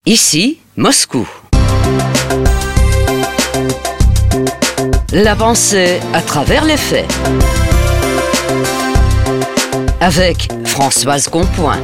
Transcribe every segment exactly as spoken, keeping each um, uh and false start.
Ici, Moscou. La pensée à travers les faits. Avec Françoise Compoint.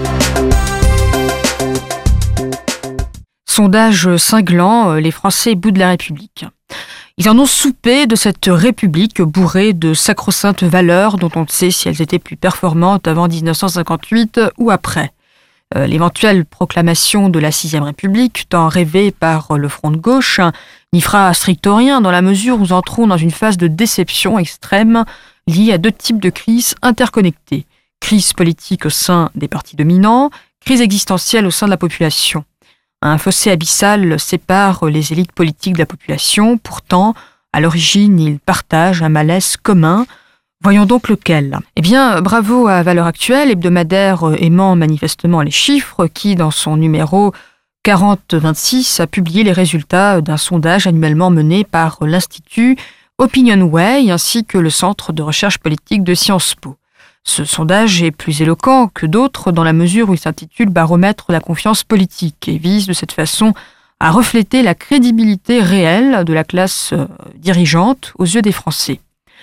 Sondage cinglant, les Français boudent la République. Ils en ont soupé de cette République bourrée de sacro-saintes valeurs dont on ne sait si elles étaient plus performantes avant dix-neuf cent cinquante-huit ou après. Euh, l'éventuelle proclamation de la sixième République, tant rêvée par le front de gauche, n'y fera stricto rien dans la mesure où nous entrons dans une phase de déception extrême liée à deux types de crises interconnectées. Crise politique au sein des partis dominants, crise existentielle au sein de la population. Un fossé abyssal sépare les élites politiques de la population. Pourtant, à l'origine, ils partagent un malaise commun. Voyons donc lequel. Eh bien, bravo à Valeurs Actuelles, hebdomadaire aimant manifestement les chiffres, qui, dans son numéro quarante vingt-six, a publié les résultats d'un sondage annuellement mené par l'Institut Opinionway ainsi que le Centre de recherche politique de Sciences Po. Ce sondage est plus éloquent que d'autres dans la mesure où il s'intitule « Baromètre de la confiance politique » et vise de cette façon à refléter la crédibilité réelle de la classe euh, dirigeante aux yeux des Français.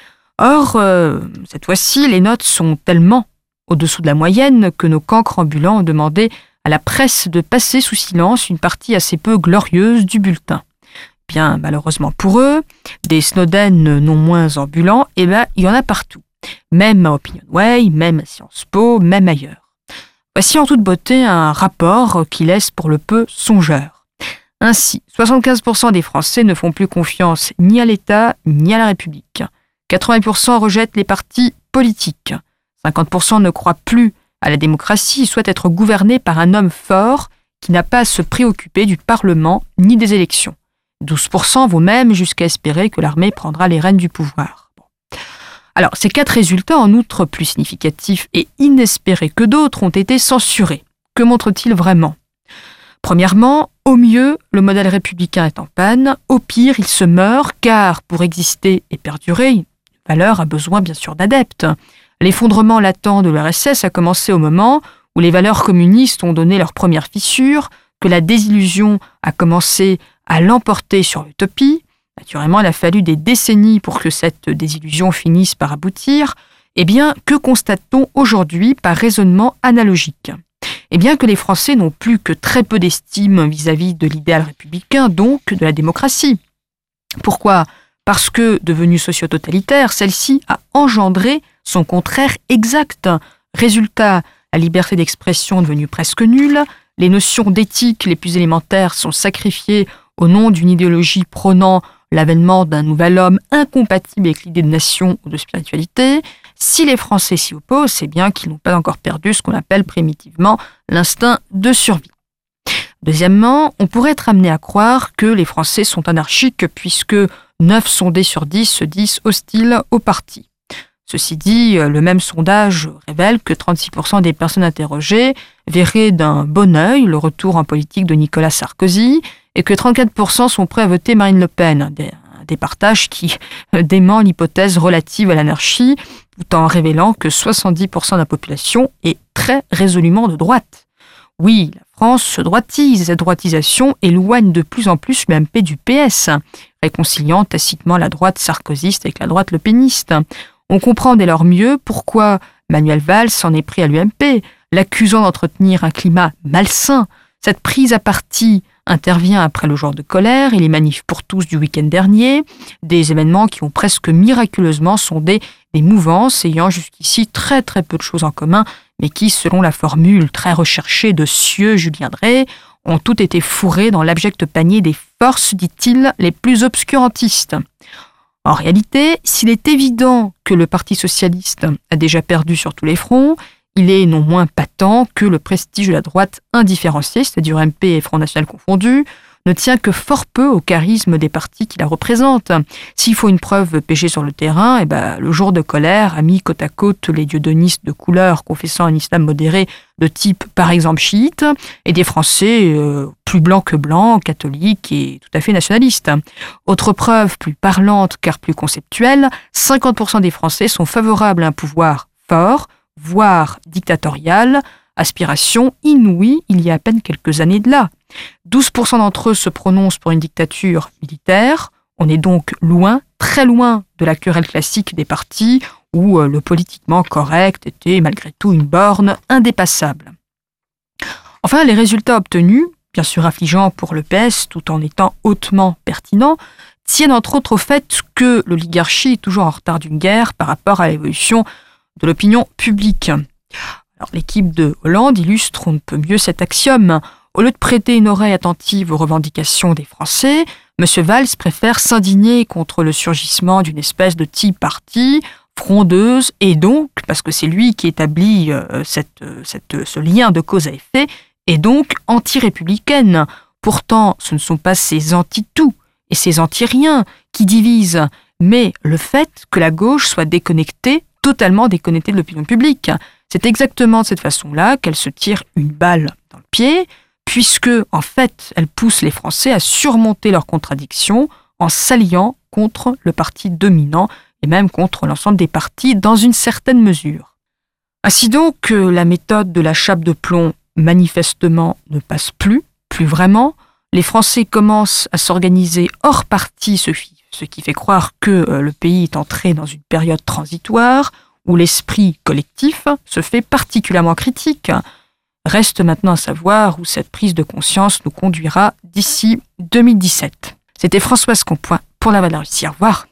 Or, euh, cette fois-ci, les notes sont tellement au-dessous de la moyenne que nos cancres ambulants ont demandé à la presse de passer sous silence une partie assez peu glorieuse du bulletin. Bien, malheureusement pour eux, des Snowden non moins ambulants, eh ben, il y en a partout. Même à Opinionway, même à Sciences Po, même ailleurs. Voici en toute beauté un rapport qui laisse pour le peu songeur. Ainsi, soixante-quinze pour cent des Français ne font plus confiance ni à l'État ni à la République. quatre-vingts pour cent rejettent les partis politiques. cinquante pour cent ne croient plus à la démocratie et souhaitent être gouvernés par un homme fort qui n'a pas à se préoccuper du Parlement ni des élections. douze pour cent vont même jusqu'à espérer que l'armée prendra les rênes du pouvoir. Alors, ces quatre résultats, en outre plus significatifs et inespérés que d'autres, ont été censurés. Que montrent-ils vraiment ? Premièrement, au mieux, le modèle républicain est en panne. Au pire, il se meurt, car pour exister et perdurer, une valeur a besoin bien sûr d'adeptes. L'effondrement latent de l'U R S S a commencé au moment où les valeurs communistes ont donné leur première fissure, que la désillusion a commencé à l'emporter sur l'utopie. Naturellement, il a fallu des décennies pour que cette désillusion finisse par aboutir. Eh bien, que constate-t-on aujourd'hui par raisonnement analogique ? Eh bien, que les Français n'ont plus que très peu d'estime vis-à-vis de l'idéal républicain, donc de la démocratie. Pourquoi ? Parce que, devenue socio-totalitaire, celle-ci a engendré son contraire exact. Résultat, la liberté d'expression devenue presque nulle, les notions d'éthique les plus élémentaires sont sacrifiées au nom d'une idéologie prônant l'avènement d'un nouvel homme incompatible avec l'idée de nation ou de spiritualité. Si les Français s'y opposent, c'est bien qu'ils n'ont pas encore perdu ce qu'on appelle primitivement l'instinct de survie. Deuxièmement, on pourrait être amené à croire que les Français sont anarchiques puisque neuf sondés sur dix se disent hostiles au parti. Ceci dit, le même sondage révèle que trente-six pour cent des personnes interrogées verraient d'un bon œil le retour en politique de Nicolas Sarkozy et que trente-quatre pour cent sont prêts à voter Marine Le Pen, des, des partages qui dément l'hypothèse relative à l'anarchie, tout en révélant que soixante-dix pour cent de la population est très résolument de droite. Oui, la France se droitise, et cette droitisation éloigne de plus en plus l'U M P du P S, réconciliant tacitement la droite sarkozyste avec la droite lepéniste. On comprend dès lors mieux pourquoi Manuel Valls s'en est pris à l'U M P, l'accusant d'entretenir un climat malsain. Cette prise à partie intervient après le jour de colère et les manifs pour tous du week-end dernier, des événements qui ont presque miraculeusement sondé des mouvances ayant jusqu'ici très très peu de choses en commun, mais qui, selon la formule très recherchée de Sieux Julien Drey, ont toutes été fourrées dans l'abject panier des forces, dit-il, les plus obscurantistes. En réalité, s'il est évident que le Parti socialiste a déjà perdu sur tous les fronts, il est non moins patent que le prestige de la droite indifférenciée, c'est-à-dire U M P et Front National confondus, ne tient que fort peu au charisme des partis qui la représentent. S'il faut une preuve pêchée sur le terrain, eh ben, le jour de colère a mis côte à côte les dieudonistes de couleur confessant un islam modéré de type, par exemple, chiite, et des Français euh, plus blancs que blancs, catholiques et tout à fait nationalistes. Autre preuve plus parlante car plus conceptuelle, cinquante pour cent des Français sont favorables à un pouvoir fort, voire dictatorial, aspiration inouïe il y a à peine quelques années de là. douze pour cent d'entre eux se prononcent pour une dictature militaire. On est donc loin, très loin de la querelle classique des partis où le politiquement correct était malgré tout une borne indépassable. Enfin, les résultats obtenus, bien sûr affligeants pour le P S tout en étant hautement pertinents, tiennent entre autres au fait que l'oligarchie est toujours en retard d'une guerre par rapport à l'évolution de l'opinion publique. Alors, l'équipe de Hollande illustre on ne peut mieux cet axiome. Au lieu de prêter une oreille attentive aux revendications des Français, M. Valls préfère s'indigner contre le surgissement d'une espèce de Tea Party frondeuse et donc, parce que c'est lui qui établit euh, cette, cette, ce lien de cause à effet, et donc anti-républicaine. Pourtant, ce ne sont pas ces anti-tout et ces anti-rien qui divisent, mais le fait que la gauche soit déconnectée, totalement déconnectée de l'opinion publique. C'est exactement de cette façon-là qu'elle se tire une balle dans le pied, puisque, en fait, elle pousse les Français à surmonter leurs contradictions en s'alliant contre le parti dominant et même contre l'ensemble des partis dans une certaine mesure. Ainsi donc, la méthode de la chape de plomb manifestement ne passe plus, plus vraiment. Les Français commencent à s'organiser hors parti, ce qui fait croire que le pays est entré dans une période transitoire où l'esprit collectif se fait particulièrement critique. Reste maintenant à savoir où cette prise de conscience nous conduira d'ici deux mille dix-sept. C'était Françoise Compoint pour La Voix de la Russie. Au revoir.